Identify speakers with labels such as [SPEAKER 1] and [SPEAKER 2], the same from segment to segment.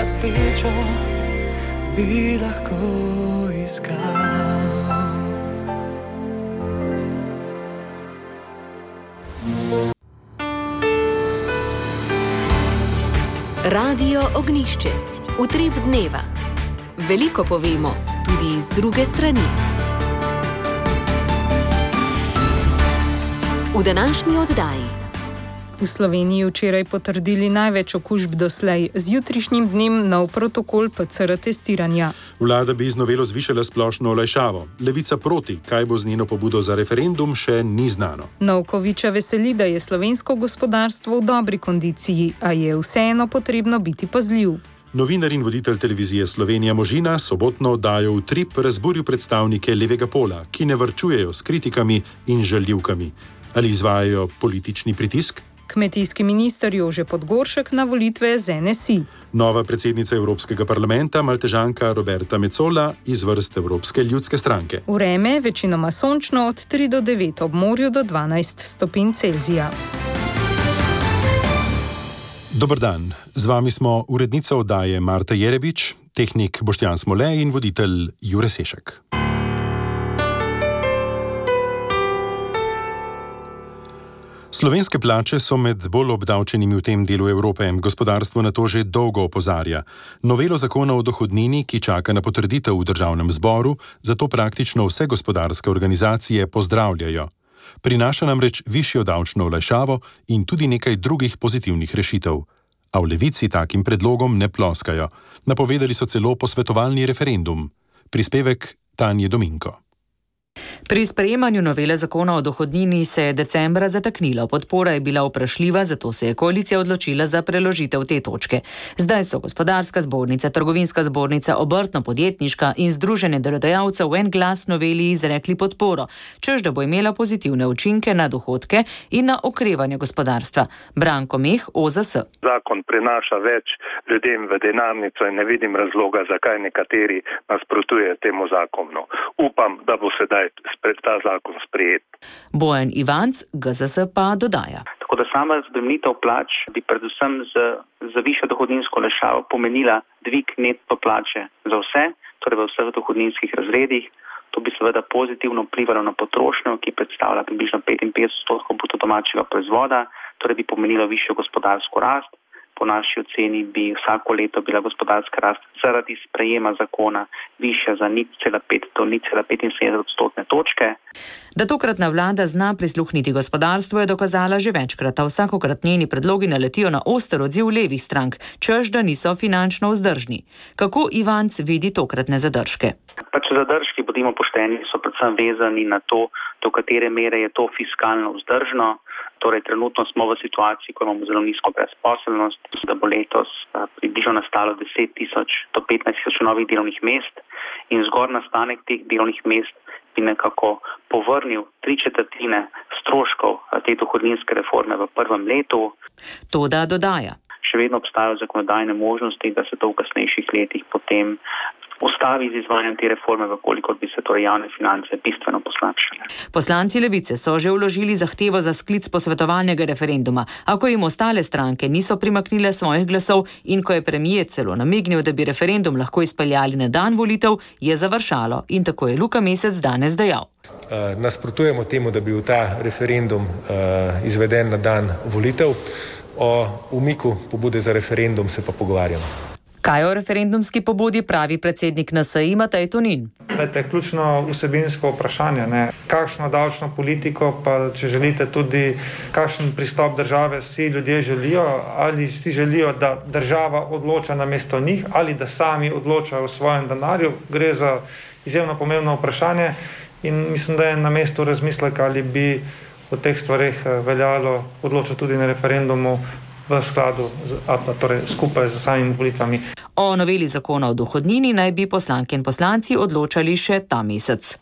[SPEAKER 1] srečo bi lahko iskal.
[SPEAKER 2] Radio Ognjišče. Utrip dneva. Veliko povemo, tudi iz druge strani. V današnji oddaji.
[SPEAKER 3] V Sloveniji včeraj potrdili največ okužb doslej, z jutrišnjim dnem nov protokol PCR testiranja.
[SPEAKER 4] Vlada bi z novelo zvišala splošno olajšavo. Levica proti, kaj bo z njeno pobudo za referendum, še ni znano.
[SPEAKER 3] Novkoviča veseli, da je slovensko gospodarstvo v dobri kondiciji, a je vseeno potrebno biti pazljiv.
[SPEAKER 4] Novinar in voditelj televizije Slovenija Možina sobotno oddajo Utrip razburil predstavnike levega pola, ki ne varčujejo s kritikami in žaljivkami. Ali izvajajo politični pritisk?
[SPEAKER 3] Kmetijski minister Jože Podgoršek na volitve z NSI.
[SPEAKER 4] Nova predsednica Evropskega parlamenta, Maltežanka Roberta Metsola iz vrst Evropske ljudske stranke.
[SPEAKER 3] Vreme večinoma sončno od 3 do 9, ob morju do 12 stopinj Celzija.
[SPEAKER 4] Dober dan, z vami smo urednica oddaje Marta Jerebič, tehnik Boštjan Smole in voditelj Jure Sešek. Slovenske plače so med bolj obdavčenimi v tem delu Evrope. Gospodarstvo na to že dolgo opozarja. Novelo zakona o dohodnini, ki čaka na potrditev v državnem zboru, zato praktično vse gospodarske organizacije pozdravljajo. Prinaša namreč višjo davčno olajšavo in tudi nekaj drugih pozitivnih rešitev. A v Levici takim predlogom ne ploskajo. Napovedali so celo posvetovalni referendum. Prispevek Tanje Dominko.
[SPEAKER 5] Pri sprejemanju novele zakona o dohodnini se je decembra zataknilo. Podpora je bila vprašljiva, zato se je koalicija odločila za preložitev te točke. Zdaj so Gospodarska zbornica, Trgovinska zbornica, Obrtno-podjetniška in Združenje delodajalcev v en glas noveli izrekli podporo, čež da bo imela pozitivne učinke na dohodke in na okrevanje gospodarstva. Branko Meh, OZS.
[SPEAKER 6] Zakon prinaša več ljudem v denarnico in ne vidim razloga, zakaj nekateri nasprotuje temu zakonu. Upam, da bo sedaj ta zakon sprejet.
[SPEAKER 5] Bojan Ivanc, GZS pa dodaja.
[SPEAKER 7] Tako da sama razbremenitev plač bi predvsem za višjo dohodninsko olajšavo pomenila dvig neto plače za vse, torej v vseh dohodninskih razredih. To bi seveda pozitivno vplivalo na potrošnjo, ki predstavlja približno 55% bruto domačega proizvoda, torej bi pomenilo višjo gospodarsko rast. Po naši oceni bi vsako leto bila gospodarska rast zaradi sprejema zakona višja za 0,5 do 0,75% točke.
[SPEAKER 5] Da tokratna vlada zna prisluhniti gospodarstvu, je dokazala že večkrat, a vsakokrat njeni predlogi naletijo na oster odziv levih strank, čež da niso finančno vzdržni. Kako Ivanc vidi tokratne zadržke?
[SPEAKER 7] Zadržki, bodimo pošteni, so predvsem vezani na to, do katere mere je to fiskalno vzdržno. Torej, trenutno smo v situaciji, ko imamo zelo nizko brezposelnost, da bo letos približno nastalo 10,000 do 15,000 novih delovnih mest in zgolj nastanek teh delovnih mest bi nekako povrnil 3/4 stroškov te dohodninske reforme v prvem letu.
[SPEAKER 5] Toda dodaja.
[SPEAKER 7] Še vedno obstajajo zakonodajne možnosti, da se to v kasnejših letih potem ustavi z izvajanjem te reforme, vkolikor bi se torej javne finance bistveno poslabšale.
[SPEAKER 5] Poslanci Levice so že vložili zahtevo za sklic posvetovalnega referenduma, a ko jim ostale stranke niso primaknile svojih glasov in ko je premier celo namignil, da bi referendum lahko izpeljali na dan volitev, je završalo in tako je Luka Mesec danes dejal.
[SPEAKER 8] Nasprotujemo temu, da bi bil ta referendum izveden na dan volitev. O umiku pobude za referendum se pa pogovarjamo.
[SPEAKER 5] Kaj o referendumski pobudi pravi predsednik NSI Matej Tonin?
[SPEAKER 9] Ključno vsebinsko vprašanje, kakšno davčno politiko, pa če želite tudi kakšen pristop države si ljudje želijo, ali si želijo, da država odloča namesto njih, ali da sami odločajo o svojem denarju. Gre za izjemno pomembno vprašanje in mislim, da je na mestu razmislek, ali bi o teh stvareh veljalo odločati tudi na referendumu v skladu, torej skupaj z samimi volitvami.
[SPEAKER 5] O noveli zakona o dohodnini naj bi poslanke in poslanci odločali še ta mesec.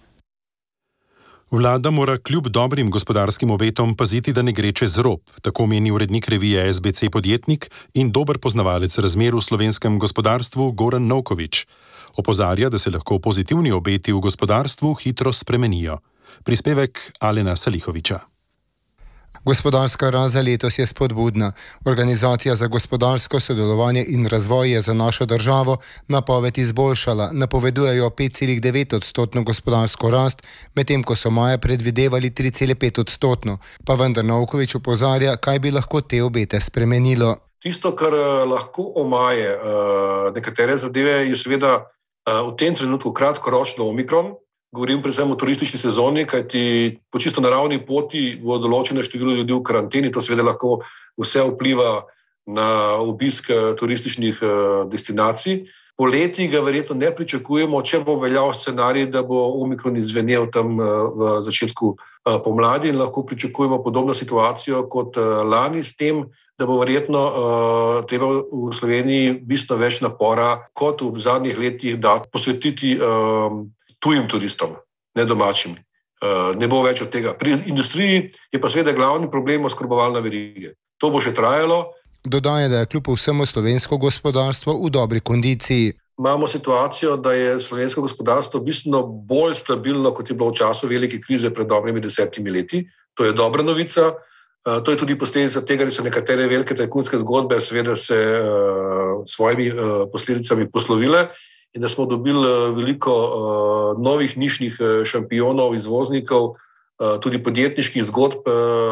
[SPEAKER 4] Vlada mora kljub dobrim gospodarskim obetom paziti, da ne gre čez rob, tako meni urednik revije SBC Podjetnik in dober poznavalec razmer v slovenskem gospodarstvu Goran Novkovič. Opozarja, da se lahko pozitivni obeti v gospodarstvu hitro spremenijo. Prispevek Alena Salihoviča.
[SPEAKER 10] Gospodarska rast za letos je spodbudna. Organizacija za gospodarsko sodelovanje in razvoj je za našo državo napoved izboljšala. Napovedujejo 5,9% gospodarsko rast, medtem ko so maja predvidevali 3,5%. Pa vendar Novković opozarja, kaj bi lahko te obete spremenilo.
[SPEAKER 11] Tisto, kar lahko omaje nekatere zadeve, je seveda v tem trenutku kratkoročno omikron. Govorim predvsem o turistični sezoni, kajti po čisto naravni poti bo določeno število ljudi v karanteni. To seveda lahko vse vpliva na obisk turističnih destinacij. Poleti ga verjetno ne pričakujemo, če bo veljal scenarij, da bo omikron izvenel tam v začetku pomladi in lahko pričakujemo podobno situacijo kot lani, s tem, da bo verjetno treba v Sloveniji bistveno več napora kot v zadnjih letih posvetiti tujim turistom, ne domačim. Ne bo več od tega. Pri industriji je pa seveda glavni problem oskrbovalne verige. To bo še trajalo.
[SPEAKER 10] Dodaja, da je kljub vsemu slovensko gospodarstvo v dobri kondiciji.
[SPEAKER 11] Imamo situacijo, da je slovensko gospodarstvo bistveno bolj stabilno, kot je bilo v času velike krize pred dobrimi 10 leti. To je dobra novica. To je tudi posledica tega, da so nekatere velike tajkunske zgodbe seveda se svojimi posledicami poslovile in da smo dobili veliko novih nišnih šampionov, izvoznikov, tudi podjetniških zgodb,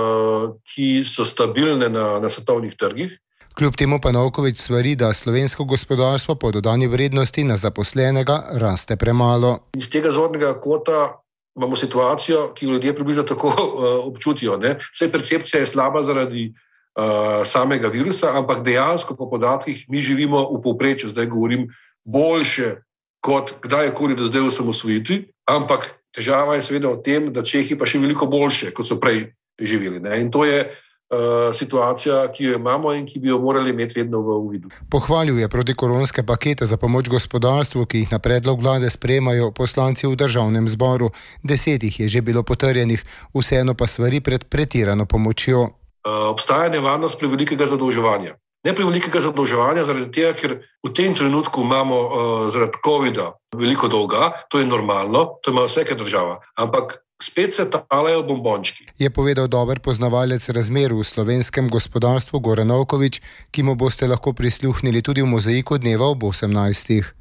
[SPEAKER 11] ki so stabilne na svetovnih trgih.
[SPEAKER 10] Kljub temu pa Novković svari, da slovensko gospodarstvo po dodani vrednosti na zaposlenega raste premalo.
[SPEAKER 11] Iz tega zornega kota imamo situacijo, ki jo ljudje približno tako občutijo. Vse percepcija je slaba zaradi samega virusa, ampak dejansko po podatkih mi živimo v povprečju, zdaj govorim, boljše kot kdajkoli do zdaj v osamosvojitvi, ampak težava je seveda v tem, da Čehi pa še veliko boljše, kot so prej živeli. In to je situacija, ki jo imamo in ki bi jo morali imeti vedno v uvidu.
[SPEAKER 10] Pohvalil je protikoronske pakete za pomoč gospodarstvu, ki jih na predlog vlade sprejemajo poslanci v državnem zboru. 10 jih je že bilo potrjenih, vseeno pa svari pred pretirano pomočjo.
[SPEAKER 11] Obstaja nevarnost prevelikega zadolževanja. Ne prevelikega zadolževanja zaradi tega, ker v tem trenutku imamo zaradi covida veliko dolga, to je normalno, to ima vsaka država, ampak spet se talajo bombončki.
[SPEAKER 10] Je povedal dober poznavalec razmer v slovenskem gospodarstvu Goran Novković, ki mu boste lahko prisluhnili tudi v mozaiku dneva ob 18.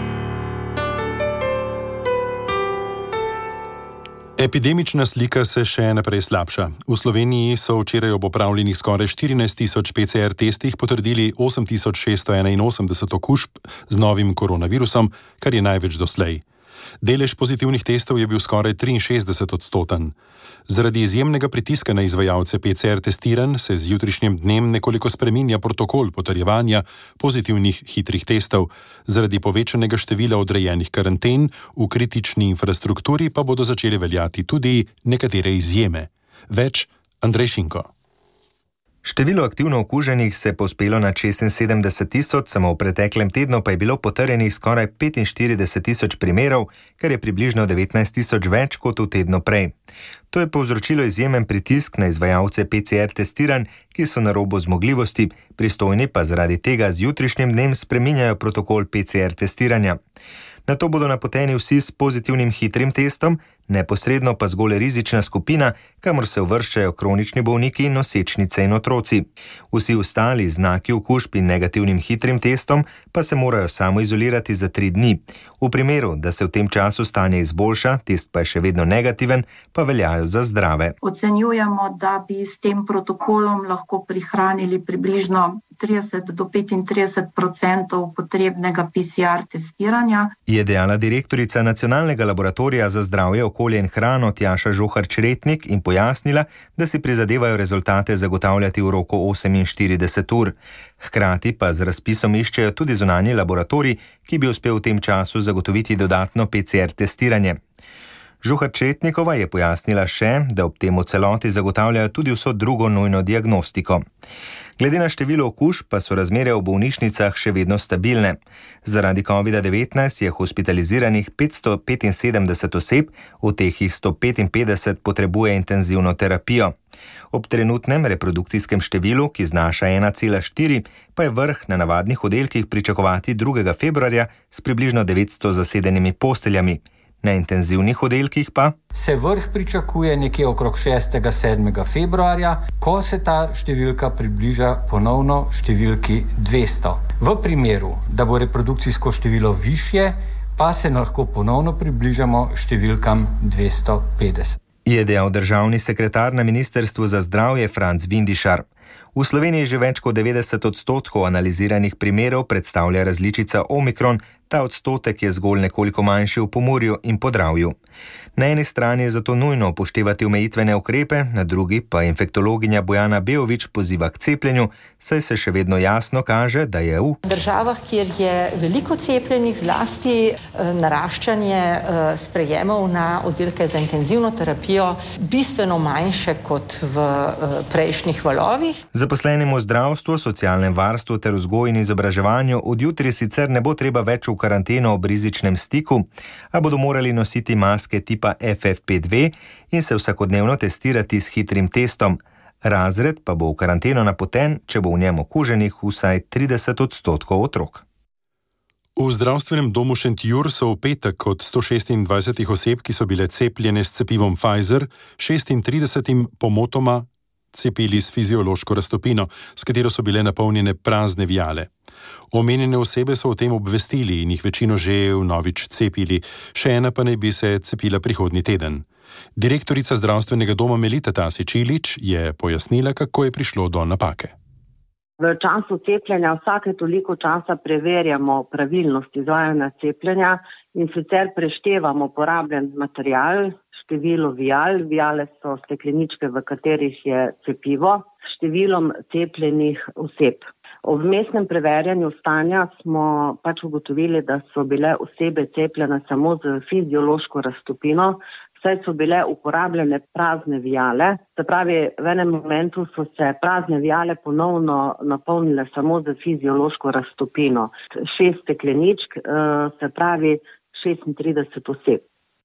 [SPEAKER 4] Epidemična slika se še naprej slabša. V Sloveniji so včeraj ob opravljenih skoraj 14.000 PCR testih potrdili 8.681 okužb z novim koronavirusom, kar je največ doslej. Delež pozitivnih testov je bil skoraj 63%. Zaradi izjemnega pritiska na izvajalce PCR testiranj se z jutrišnjim dnem nekoliko spreminja protokol potrjevanja pozitivnih hitrih testov. Zaradi povečanega števila odrejenih karanten v kritični infrastrukturi pa bodo začele veljati tudi nekatere izjeme. Več Andrej Šinko.
[SPEAKER 12] Število aktivno okuženih se je povzpelo na 76.000, samo v preteklem tednu pa je bilo potrjenih skoraj 45.000 primerov, kar je približno 19.000 več kot v tednu prej. To je povzročilo izjemen pritisk na izvajalce PCR testiranj, ki so na robu zmogljivosti, pristojni pa zaradi tega z jutrišnjim dnem spreminjajo protokol PCR testiranja. Na to bodo napoteni vsi s pozitivnim hitrim testom, neposredno pa zgolj rizična skupina, kamor se uvrščajo kronični bolniki, nosečnice in otroci. Vsi ostali znaki okužb in negativnim hitrim testom pa se morajo samoizolirati za 3 dni. V primeru, da se v tem času stanje izboljša, test pa je še vedno negativen, pa veljajo za zdrave.
[SPEAKER 13] Ocenjujemo, da bi s tem protokolom lahko prihranili približno 30 do 35% potrebnega PCR testiranja.
[SPEAKER 12] Je dejala direktorica Nacionalnega laboratorija za zdravje, okolje in hrano Tjaša Žuhar-Čretnik in pojasnila, da si prizadevajo rezultate zagotavljati v roku 48 ur. Hkrati pa z razpisom iščejo tudi zunanji laboratorij, ki bi uspel v tem času zagotoviti dodatno PCR testiranje. Žuhar-Čretnikova je pojasnila še, da ob tem v celoti zagotavljajo tudi vso drugo nujno diagnostiko. Glede na število okužb pa so razmere v bolnišnicah še vedno stabilne. Zaradi COVID-19 je hospitaliziranih 575 oseb, v teh jih 155 potrebuje intenzivno terapijo. Ob trenutnem reprodukcijskem številu, ki znaša 1,4, pa je vrh na navadnih oddelkih pričakovati 2. februarja s približno 900 zasedenimi posteljami. na intenzivnih oddelkih pa
[SPEAKER 14] se vrh pričakuje nekje okrog 6.-7. februarja, ko se ta številka približa ponovno številki 200. V primeru, da bo reprodukcijsko število višje, pa se lahko ponovno približamo številkam 250.
[SPEAKER 12] Je dejal državni sekretar na Ministrstvu za zdravje Franc Vindišar. V Sloveniji že več kot 90% analiziranih primerov predstavlja različica Omikron, ta odstotek je zgolj nekoliko manjši v Pomurju in Podravju. Na eni strani je zato nujno upoštevati omejitvene ukrepe, na drugi pa infektologinja Bojana Beović poziva k cepljenju, saj se še vedno jasno kaže, da je v
[SPEAKER 15] državah, kjer je veliko cepljenih, zlasti naraščanje sprejemov na oddelke za intenzivno terapijo bistveno manjše kot v prejšnjih valovih.
[SPEAKER 12] Zaposlenim v zdravstvu, socialnem varstvu ter vzgoji in izobraževanju od jutri sicer ne bo treba več v karanteno ob rizičnem stiku, a bodo morali nositi maske tipa FFP2 in se vsakodnevno testirati s hitrim testom. Razred pa bo v karanteno napoten, če bo v njem okuženih vsaj 30% otrok.
[SPEAKER 4] V zdravstvenem domu Šentjur so v petek od 126 oseb, ki so bile cepljene s cepivom Pfizer, 36 pomotoma cepili s fiziološko raztopino, s katero so bile napolnjene prazne vijale. Omenjene osebe so o tem obvestili in jih večino že vnovič cepili, še ena pa naj bi se cepila prihodnji teden. Direktorica zdravstvenega doma Melita Tasić-Ilić je pojasnila, kako je prišlo do napake.
[SPEAKER 16] V času cepljenja vsake toliko časa preverjamo pravilnost izvajanja cepljenja in sicer preštevamo porabljen material, število vijal, vijale so stekleničke, v katerih je cepivo, s številom cepljenih oseb. Ob vmesnem preverjanju stanja smo ugotovili, da so bile osebe cepljene samo z fiziološko raztopino, saj so bile uporabljene prazne vijale. Se pravi, v enem momentu so se prazne vijale ponovno napolnile samo z fiziološko raztopino. 6 stekleničk, se pravi 36 oseb.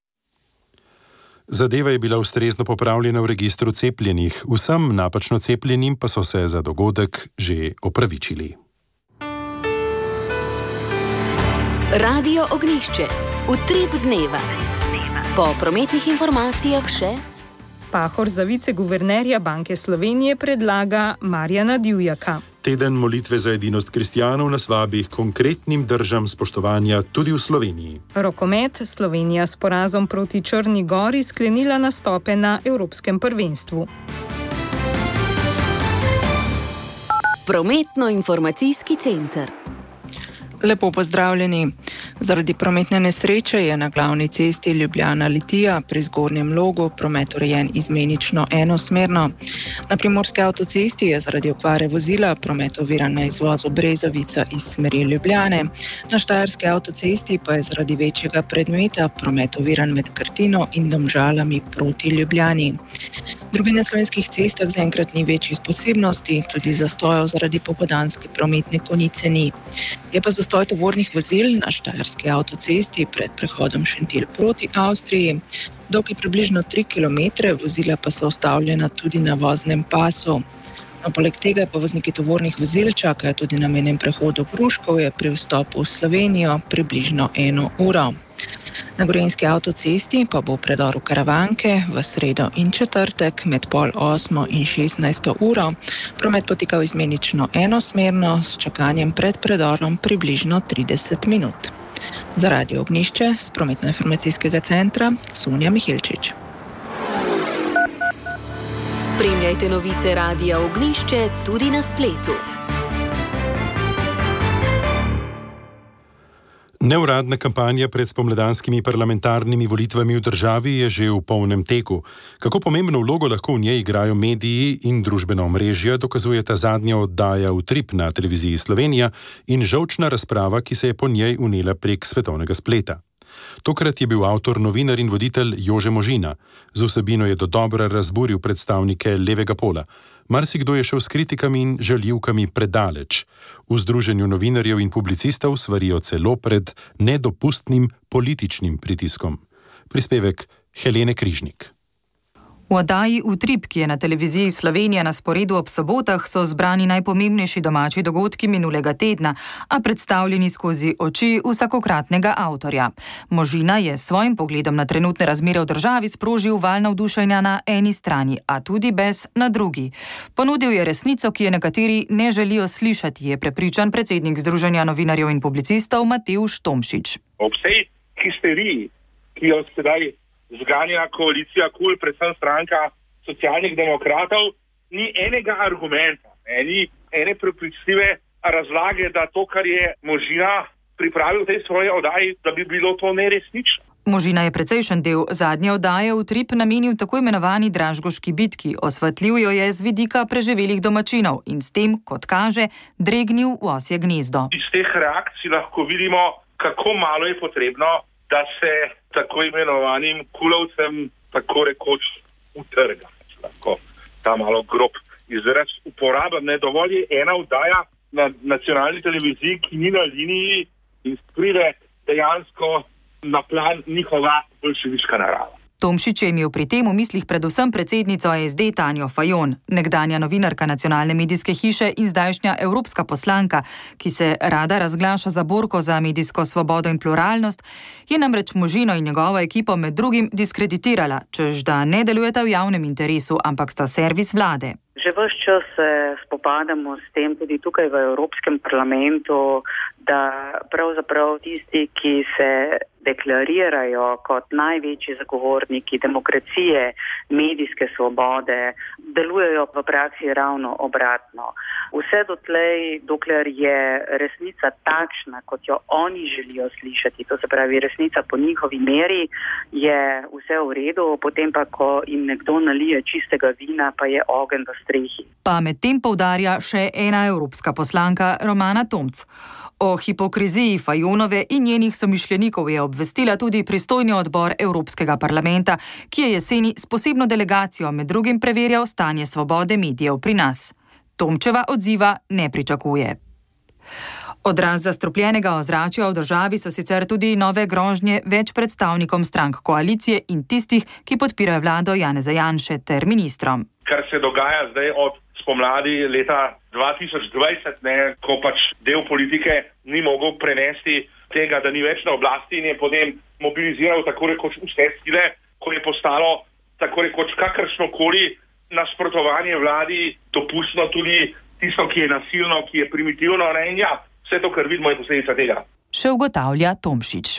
[SPEAKER 4] Zadeva je bila ustrezno popravljena v registru cepljenih, vsem napačno cepljenim pa so se za dogodek že opravičili.
[SPEAKER 2] Radio Ognjišče, utrip dneva. Po prometnih informacijah še
[SPEAKER 3] Pahor za viceguvernerja Banke Slovenije predlaga Marjana Divjaka.
[SPEAKER 4] Teden molitve za edinost kristjanov nas vabi k konkretnim držam spoštovanja tudi v Sloveniji.
[SPEAKER 3] Rokomet, Slovenija s porazom proti Črni Gori sklenila nastope na Evropskem prvenstvu.
[SPEAKER 2] Prometno-informacijski center.
[SPEAKER 17] Lepo pozdravljeni. Zaradi prometne nesreče je na glavni cesti Ljubljana-Litija pri Zgornjem Logu promet urejen izmenično enosmerno. Na Primorski avtocesti je zaradi okvare vozila promet oviran na izvozu Brezovica iz smeri Ljubljane. Na Štajerski avtocesti pa je zaradi večjega predmeta promet oviran med Krtino in Domžalami proti Ljubljani. Drugi na slovenskih cestah zaenkrat ni večjih posebnosti, tudi zastojev zaradi popoldanske prometne konice ni. Je pa zastoj tovornih vozil na Štajerski avtocesti pred prehodom Šentilj proti Avstriji. Dolg je približno 3 km, vozila pa so ustavljena tudi na voznem pasu. No, poleg tega pa vozniki tovornih vozil čakajo tudi na mejnem prehodu Pruškovje pri vstopu v Slovenijo približno 1 uro. Na Gorenjski avtocesti pa bo v predoru Karavanke v sredo in četrtek med 7:30 in 16. uro promet potekal izmenično enosmerno s čakanjem pred predorom približno 30 minut. Za Radio Ognjišče z prometno-informacijskega centra Sonja Mihilčič.
[SPEAKER 2] Spremljajte novice Radia Ognjišče tudi na spletu.
[SPEAKER 4] Neuradna kampanja pred spomladanskimi parlamentarnimi volitvami v državi je že v polnem teku. Kako pomembno vlogo lahko v njej igrajo mediji in družbena omrežja, dokazuje ta zadnja oddaja Utrip na televiziji Slovenija in žolčna razprava, ki se je po njej unela prek svetovnega spleta. Tokrat je bil avtor, novinar in voditelj Jože Možina. Z vsebino je dodobra razburil predstavnike levega pola. Marsikdo je šel s kritikami in žaljivkami predaleč. V Združenju novinarjev in publicistov svarijo celo pred nedopustnim političnim pritiskom. Prispevek Helene Križnik.
[SPEAKER 18] V oddaji Utrip, ki je na televiziji Slovenija na sporedu ob sobotah, so zbrani najpomembnejši domači dogodki minulega tedna, a predstavljeni skozi oči vsakokratnega avtorja. Možina je s svojim pogledom na trenutne razmere v državi sprožil val navdušenja na eni strani, a tudi bes na drugi. Ponudil je resnico, ki je nekateri ne želijo slišati, je prepričan predsednik Združenja novinarjev in publicistov Matevž Tomšič.
[SPEAKER 19] Ob vsej histeriji, ki jo sedaj zganja koalicija KUL, predvsem stranka socialnih demokratov, ni enega argumenta, ni ene prepričljive razlage, da to, kar je Možina pripravil v tej svoji oddaji, da bi bilo to neresnično.
[SPEAKER 18] Možina je precejšen del zadnje oddaje Utrip namenil tako imenovani Dražgoški bitki, osvetljiv jo je z vidika preživelih domačinov in s tem, kot kaže, dregnil v osje gnezdo.
[SPEAKER 19] Iz teh reakcij lahko vidimo, kako malo je potrebno, da se tako imenovanim kulovcem tako rekoč utrga. Lahko ta malo grob izraz uporabljam. Ne dovolj je ena oddaja na nacionalni televiziji, ki ni na liniji in pride dejansko na plan njihova boljševiška narava.
[SPEAKER 18] Tomšič je imel pri tem v mislih predvsem predsednico SD Tanjo Fajon, nekdanja novinarka nacionalne medijske hiše in zdajšnja evropska poslanka, ki se rada razglaša za borko za medijsko svobodo in pluralnost, je namreč Možino in njegovo ekipo med drugim diskreditirala, češ da ne delujeta v javnem interesu, ampak sta servis vlade.
[SPEAKER 20] Že ves čas se spopadamo s tem tudi tukaj v Evropskem parlamentu, da pravzaprav tisti, ki se deklarirajo kot največji zagovorniki demokracije, medijske svobode, delujejo v praksi ravno obratno. Vse dotlej, dokler je resnica takšna, kot jo oni želijo slišati, to se pravi resnica po njihovi meri, je vse v redu, potem pa, ko jim nekdo nalije čistega vina, pa je ogenj v strehi.
[SPEAKER 18] Pa medtem poudarja še ena evropska poslanka Romana Tomc. O hipokriziji Fajonove in njenih somišljenikov je obvestila tudi pristojni odbor Evropskega parlamenta, ki je jeseni s posebno delegacijo med drugim preverjal stanje svobode medijev pri nas. Tomčeva odziva ne pričakuje. Odraz zastrupljenega ozračja v državi so sicer tudi nove grožnje več predstavnikom strank koalicije in tistih, ki podpirajo vlado Janeza Janše ter ministrom.
[SPEAKER 19] Kar se dogaja zdaj od spomladi leta 2020, ko pač del politike ni mogel prenesti tega, da ni več na oblasti in je potem mobiliziral tako rekoč vse sile, ko je postalo tako rekoč kakršnokoli nasprotovanje vladi dopustno, tudi tisto, ki je nasilno, ki je primitivno, in ja, vse to, kar vidimo, je posledica tega.
[SPEAKER 18] Še ugotavlja Tomšič.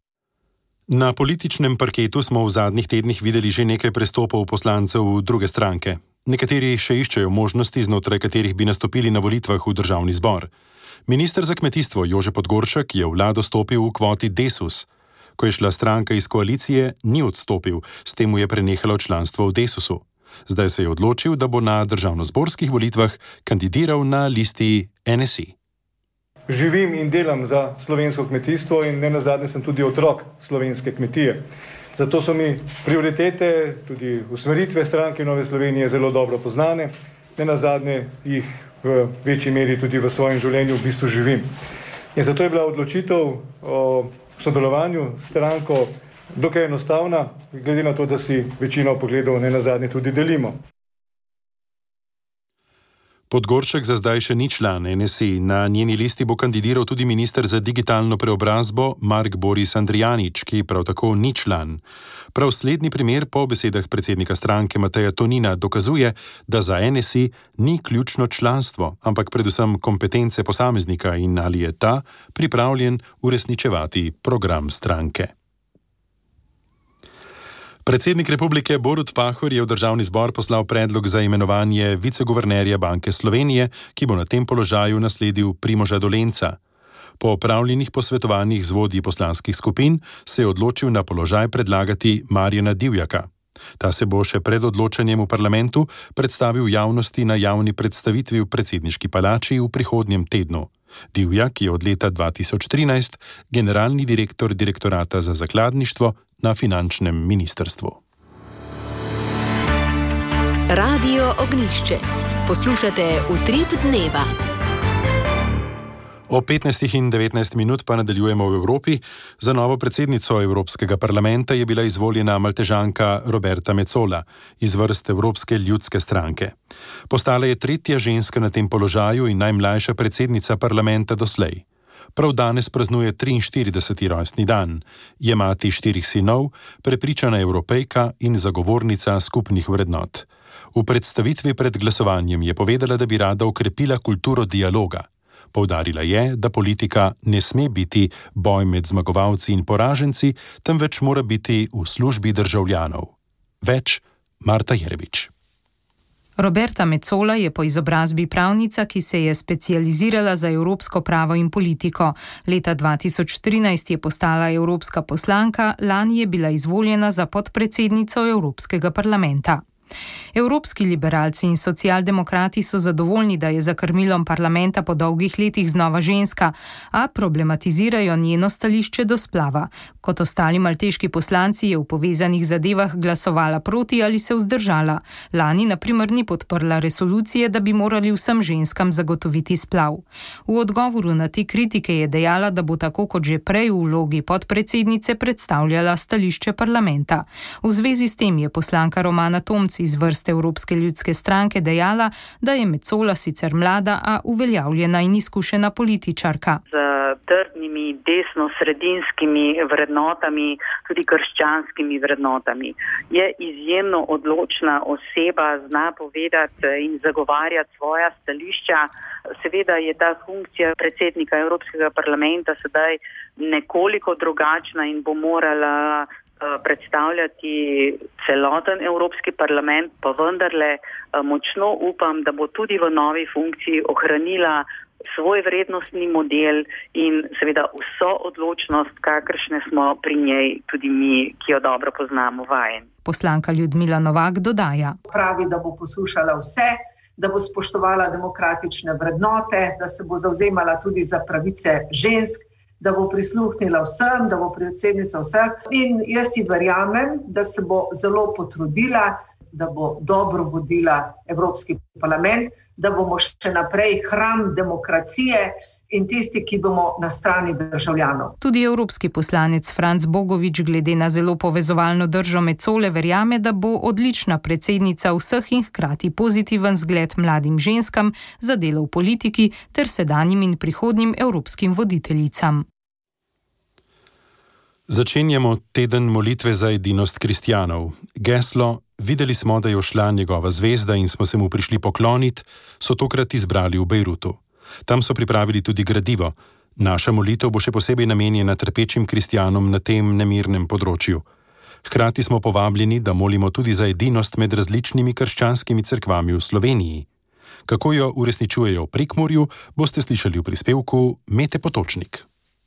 [SPEAKER 4] Na političnem parketu smo v zadnjih tednih videli že nekaj prestopov poslancev v druge stranke. Nekateri še iščejo možnosti, znotraj katerih bi nastopili na volitvah v državni zbor. Minister za kmetijstvo Jože Podgoršek je v vlado stopil v kvoti Desus. Ko je šla stranka iz koalicije, ni odstopil, s tem mu je prenehalo članstvo v Desusu. Zdaj se je odločil, da bo na državnozborskih volitvah kandidiral na listi NSI.
[SPEAKER 9] Živim in delam za slovensko kmetijstvo in nenazadnje sem tudi otrok slovenske kmetije. Zato so mi prioritete, tudi usmeritve stranke Nove Slovenije zelo dobro poznane. Nenazadnje jih v večji meri tudi v svojem življenju v bistvu živim. In zato je bila odločitev o sodelovanju s stranko dokaj enostavna, glede na to, da si večino pogledov nenazadnje tudi delimo.
[SPEAKER 4] Podgoršek za zdaj še ni član NSI. Na njeni listi bo kandidiral tudi minister za digitalno preobrazbo Mark Boris Andrijanič, ki prav tako ni član. Prav slednji primer po besedah predsednika stranke Mateja Tonina dokazuje, da za NSI ni ključno članstvo, ampak predvsem kompetence posameznika in ali je ta pripravljen uresničevati program stranke. Predsednik republike Borut Pahor je v državni zbor poslal predlog za imenovanje viceguvernerja Banke Slovenije, ki bo na tem položaju nasledil Primoža Dolenca. Po opravljenih posvetovanjih z vodji poslanskih skupin se je odločil na položaj predlagati Marjana Divjaka. Ta se bo še pred odločanjem v parlamentu predstavil javnosti na javni predstavitvi v predsedniški palači v prihodnjem tednu. Divjak je od leta 2013 generalni direktor direktorata za zakladništvo na finančnem ministrstvu.
[SPEAKER 2] Radio Ognjišče. Poslušate Utrip dneva.
[SPEAKER 4] O 15 in 19 minut pa nadaljujemo v Evropi. Za novo predsednico Evropskega parlamenta je bila izvoljena Maltežanka Roberta Metsola iz vrst Evropske ljudske stranke. Postala je tretja ženska na tem položaju in najmlajša predsednica parlamenta doslej. Prav danes praznuje 43. rojstni dan. Je mati 4 sinov, prepričana Evropejka in zagovornica skupnih vrednot. V predstavitvi pred glasovanjem je povedala, da bi rada okrepila kulturo dialoga. Poudarila je, da politika ne sme biti boj med zmagovalci in poraženci, temveč mora biti v službi državljanov. Več Marta Jerebič.
[SPEAKER 3] Roberta Metsola je po izobrazbi pravnica, ki se je specializirala za evropsko pravo in politiko. Leta 2013 je postala evropska poslanka, lani je bila izvoljena za podpredsednico Evropskega parlamenta. Evropski liberalci in socialdemokrati so zadovoljni, da je za krmilom parlamenta po dolgih letih znova ženska, a problematizirajo njeno stališče do splava. Kot ostali malteški poslanci je v povezanih zadevah glasovala proti ali se vzdržala. Lani na primer ni podprla resolucije, da bi morali vsem ženskam zagotoviti splav. V odgovoru na te kritike je dejala, da bo tako kot že prej v vlogi podpredsednice predstavljala stališče parlamenta. V zvezi s tem je poslanka Romana Tomc iz vrste Evropske ljudske stranke dejala, da je Metsola sicer mlada, a uveljavljena in izkušena političarka.
[SPEAKER 20] Z trdnimi desno-sredinskimi vrednotami, tudi krščanskimi vrednotami. Je izjemno odločna oseba, zna povedati in zagovarjati svoja stališča. Seveda je ta funkcija predsednika Evropskega parlamenta sedaj nekoliko drugačna in bo morala predstavljati celoten Evropski parlament, pa vendarle močno upam, da bo tudi v novi funkciji ohranila svoj vrednostni model in seveda vso odločnost, kakršne smo pri njej tudi mi, ki jo dobro poznamo, vajeni.
[SPEAKER 3] Poslanka Ljudmila Novak dodaja.
[SPEAKER 21] Pravi, da bo poslušala vse, da bo spoštovala demokratične vrednote, da se bo zavzemala tudi za pravice žensk, da bo prisluhnila vsem, da bo predsednica vseh. In jaz si verjamem, da se bo zelo potrudila, da bo dobro vodila Evropski parlament, da bomo še naprej hram demokracije in tisti, ki bomo na strani državljanov.
[SPEAKER 3] Tudi evropski poslanec Franc Bogovič glede na zelo povezovalno držo Metsole verjame, da bo odlična predsednica vseh in hkrati pozitiven zgled mladim ženskam za delo v politiki ter sedanjim in prihodnjim evropskim voditeljicam.
[SPEAKER 4] Začenjamo teden molitve za edinost kristjanov. Geslo "Videli smo, da je ušla njegova zvezda in smo se mu prišli pokloniti", so tokrat izbrali v Bejrutu. Tam so pripravili tudi gradivo. Naša molitev bo še posebej namenjena trpečim kristjanom na tem nemirnem področju. Hkrati smo povabljeni, da molimo tudi za edinost med različnimi krščanskimi cerkvami v Sloveniji. Kako jo uresničujejo v Prekmurju, boste slišali v prispevku Mete Potočnik.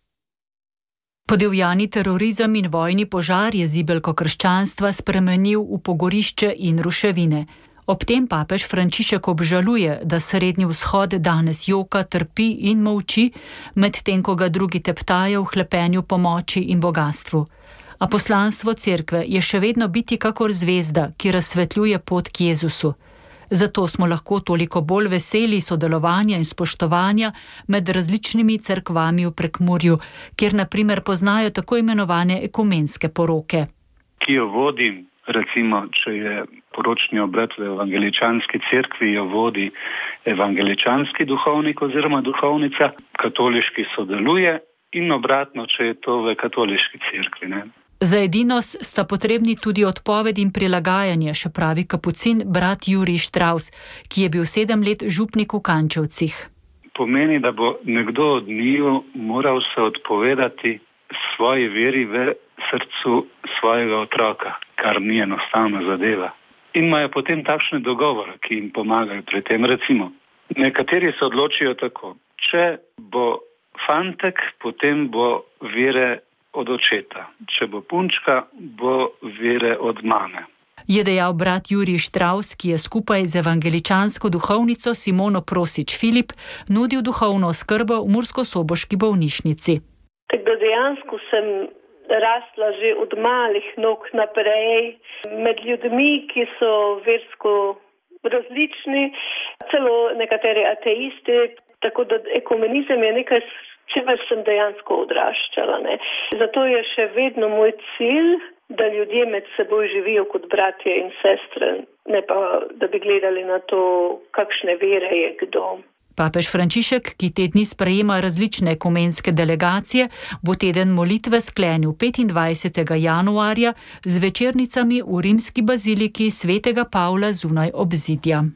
[SPEAKER 22] Podivjani terorizem in vojni požar je zibelko krščanstva spremenil v pogorišče in ruševine. Ob tem papež Frančišek obžaluje, da Srednji vzhod danes joka, trpi in molči, medtem ko ga drugi teptajo v hlepenju pomoči in bogatstvu. A poslanstvo cerkve je še vedno biti kakor zvezda, ki razsvetljuje pot k Jezusu. Zato smo lahko toliko bolj veseli sodelovanja in spoštovanja med različnimi cerkvami v Prekmurju, kjer na primer poznajo tako imenovane ekumenske poroke.
[SPEAKER 23] Ki jo vodim, recimo, če je poročni obred v evangeličanski cerkvi, jo vodi evangeličanski duhovnik oziroma duhovnica, katoliški sodeluje in obratno, če je to v katoliški cerkvi, ne.
[SPEAKER 22] Za edinost sta potrebni tudi odpoved in prilagajanje, še pravi kapucin brat Jurij Štravs, ki je bil 7 let župnik v Kančevcih.
[SPEAKER 23] Pomeni, da bo nekdo od njiju moral se odpovedati svoji veri v srcu svojega otroka, kar ni enostavna zadeva. In imajo potem takšne dogovore, ki jim pomagajo pri tem. Recimo, nekateri se odločijo tako, če bo fantek, potem bo vere od očeta. Če bo punčka, bo vere od mame.
[SPEAKER 22] Je dejal brat Jurij Štravs, ki je skupaj z evangeličansko duhovnico Simono Prosič Filip nudil duhovno oskrbo v murskosoboški bolnišnici.
[SPEAKER 24] Tako da dejansko sem rasla že od malih nog naprej med ljudmi, ki so versko različni, celo nekateri ateisti. Tako da ekumenizem je nekaj, s čimer sem dejansko odraščala. Ne. Zato je še vedno moj cilj, da ljudje med seboj živijo kot bratje in sestre, ne pa, da bi gledali na to, kakšne vere je kdo.
[SPEAKER 22] Papež Frančišek, ki te dni sprejema različne ekumenske delegacije, bo teden molitve sklenil 25. januarja z večernicami v rimski baziliki svetega Pavla zunaj obzidja.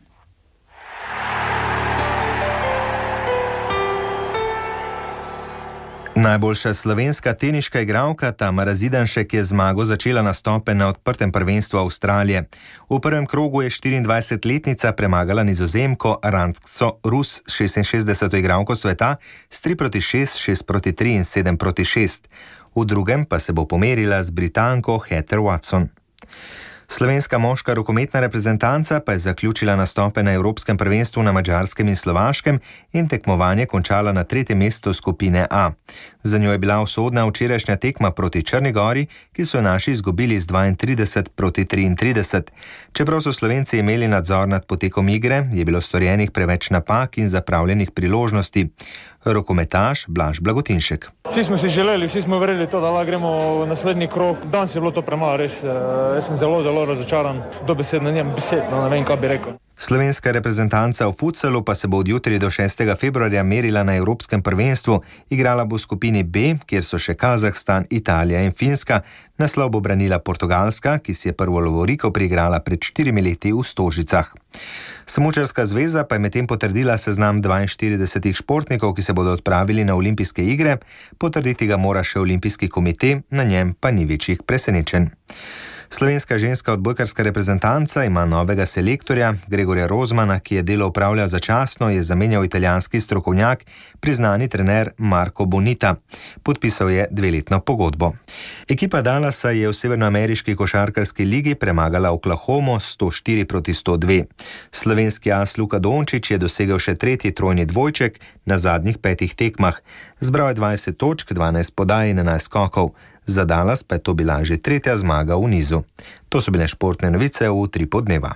[SPEAKER 12] Najboljša slovenska teniška igralka Tamara Zidanšek je zmago začela nastope na odprtem prvenstvu Avstralije. V prvem krogu je 24-letnica premagala Nizozemko Rantso Rus, 66. igralko sveta, s 3-6, 6-3 in 7-6. V drugem pa se bo pomerila z Britanko Heather Watson. Slovenska moška rokometna reprezentanca pa je zaključila nastope na Evropskem prvenstvu na Madžarskem in Slovaškem in tekmovanje končala na 3. mestu skupine A. Za njo je bila usodna včerajšnja tekma proti Črni Gori, ki so naši izgubili z 32-33. Čeprav so Slovenci imeli nadzor nad potekom igre, je bilo storjenih preveč napak in zapravljenih priložnosti. Rokometaš Blaž Blagotinšek.
[SPEAKER 1] Vsi smo si želeli, vsi smo verjeli to, da gremo v naslednji krog. Danes je bilo to premalo, res. Jaz sem zelo razočaran. Dobesedno njem besedno, ne vem, kaj bi rekel.
[SPEAKER 12] Slovenska reprezentanca v futsalu pa se bo od jutri do 6. februarja merila na Evropskem prvenstvu. Igrala bo v skupini B, kjer so še Kazahstan, Italija in Finska. Naslov bo branila Portugalska, ki si je prvo lovoriko priigrala pred 4 leti v Stožicah. Smučarska zveza pa je medtem potrdila seznam 42 športnikov, ki se bodo odpravili na olimpijske igre. Potrditi ga mora še olimpijski komite, na njem pa ni večjih presenečenj. Slovenska ženska odbojkarska reprezentanca ima novega selektorja. Gregorja Rozmana, ki je delo opravljal začasno, je zamenjal italijanski strokovnjak, priznani trener Marko Bonita. Podpisal je 2-letno pogodbo. Ekipa Dallasa je v severnoameriški košarkarski ligi premagala Oklahomo 104-102. Slovenski as Luka Dončić je dosegel še 3. trojni dvojček na zadnjih 5 tekmah. Zbral je 20 točk, 12 podaj in 11 skokov. Za Dallas pa je to bila že 3. zmaga v nizu. To so bile športne novice v 3 podneva.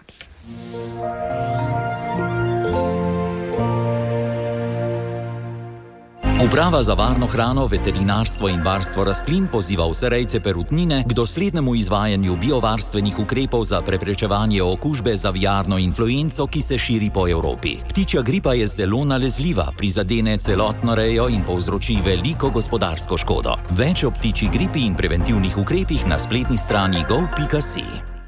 [SPEAKER 6] Uprava za varno hrano, veterinarstvo in varstvo rastlin poziva vse rejce perutnine k doslednemu izvajanju biovarstvenih ukrepov za preprečevanje okužbe z aviarno influenco, ki se širi po Evropi. Ptičja gripa je zelo nalezljiva, prizadene celotno rejo in povzroči veliko gospodarsko škodo. Več o ptičji gripi in preventivnih ukrepih na spletni strani gov.si.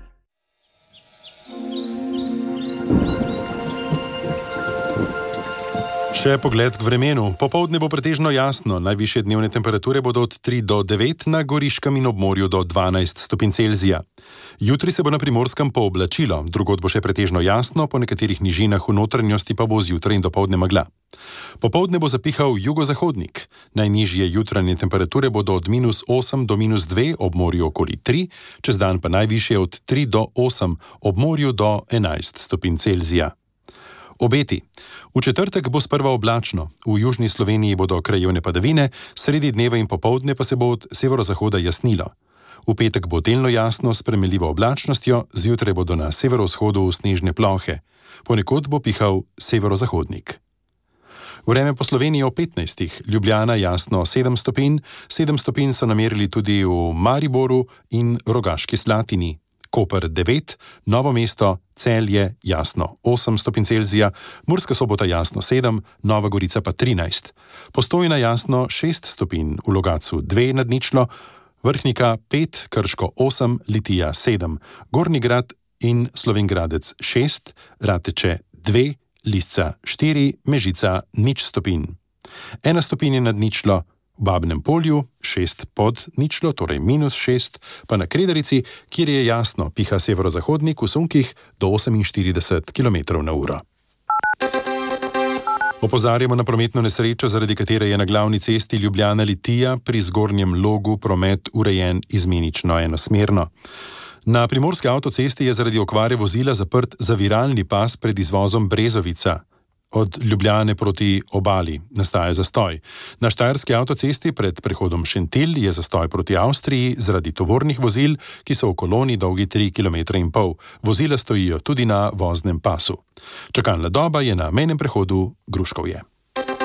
[SPEAKER 4] Še pogled k vremenu. Popoldne bo pretežno jasno, najvišje dnevne temperature bodo od 3 do 9, na Goriškem in obmorju do 12 stopinj Celzija. Jutri se bo na Primorskem pooblačilo, drugod bo še pretežno jasno, po nekaterih nižinah v notranjosti pa bo zjutraj in dopoldne megla. Popoldne bo zapihal jugozahodnik. Najnižje jutranje temperature bodo od -8 do -2, ob morju okoli 3, čez dan pa najvišje od 3 do 8, ob morju do 11 stopinj Celzija. Obeti. V četrtek bo sprva oblačno, v južni Sloveniji bodo krajevne padavine, sredi dneva in popoldne pa se bo od severozahoda jasnilo. V petek bo delno jasno s spremenljivo oblačnostjo, zjutraj bodo na severovzhodu snežne plohe. Ponekod bo pihal severozahodnik. Vreme po Sloveniji o 15. Ljubljana jasno 7 stopinj, 7 stopinj so namerili tudi v Mariboru in Rogaški Slatini. Koper 9, Novo mesto, Celje jasno 8 stopinj Celzija, Murska Sobota jasno 7, Nova Gorica pa 13. Postojna jasno 6 stopinj, v Logatcu 2 nad ničlo, Vrhnika 5, Krško 8, Litija 7, Gornji Grad in Slovenj Gradec 6, Rateče 2, Lisca 4, Mežica 0 stopinj. 1 stopinja nad ničlo, v Babnem Polju 6 pod ničlo, torej -6, pa na Kredarici, kjer je jasno, piha severozahodnik v sunkih do 48 km/h. Opozarjamo na prometno nesrečo, zaradi katere je na glavni cesti Ljubljana-Litija pri Zgornjem Logu promet urejen izmenično enosmerno. Na primorski avtocesti je zaradi okvare vozila zaprt zaviralni pas pred izvozom Brezovica. Od Ljubljane proti obali nastaja zastoj. Na štajerski avtocesti pred prehodom Šentilj je zastoj proti Avstriji zaradi tovornih vozil, ki so v koloni dolgi 3,5 km. Vozila stojijo tudi na voznem pasu. Čakalna doba je na mejnem prehodu Gruškovje.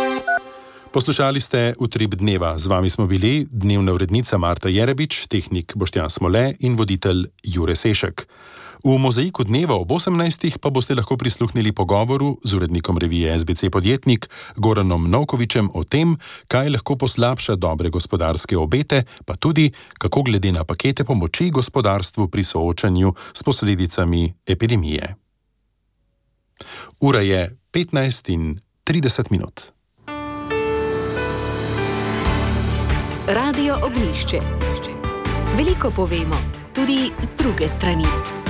[SPEAKER 4] Poslušali ste Utrip dneva. Z vami smo bili dnevna urednica Marta Jerebič, tehnik Boštjan Smole in voditelj Jure Sešek. V Mozaiku dneva ob 18. pa boste lahko prisluhnili pogovoru z urednikom revije SBC Podjetnik Goranom Novkovičem o tem, kaj lahko poslabša dobre gospodarske obete, pa tudi, kako glede na pakete pomoči gospodarstvu pri soočanju s posledicami epidemije. Ura je 15:30.
[SPEAKER 2] Radio Ognjišče. Veliko povemo, tudi z druge strani.